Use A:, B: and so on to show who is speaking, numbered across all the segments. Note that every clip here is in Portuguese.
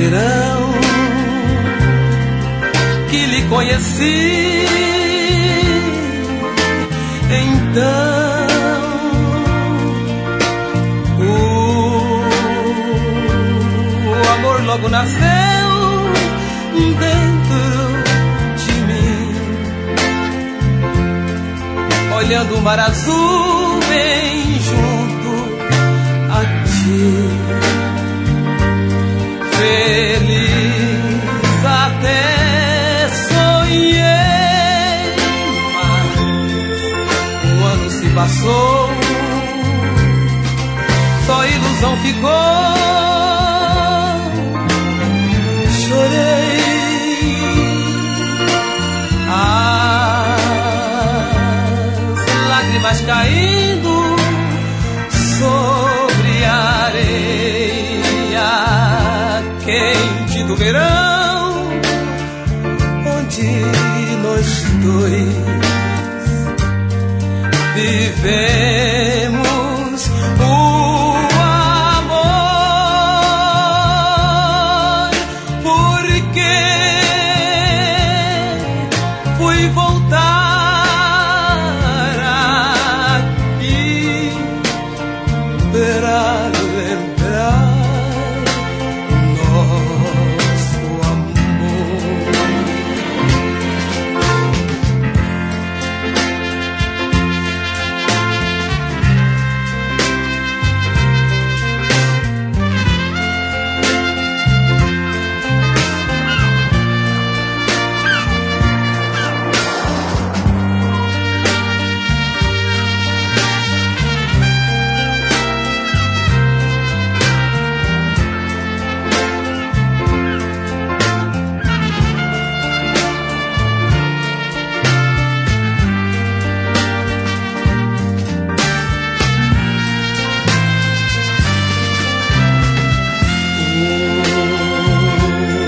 A: verão que lhe conheci, então o amor logo nasceu dentro de mim, olhando o mar azul bem junto a ti. Feliz até sonhei, mas um ano se passou, só ilusão ficou. Chorei, as lágrimas caindo sobre a areia quente do verão, onde nós dois vivemos o amor. Porque fui voltar aqui para lembrar nosso amor.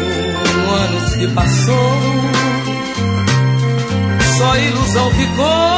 A: Passou, só ilusão ficou.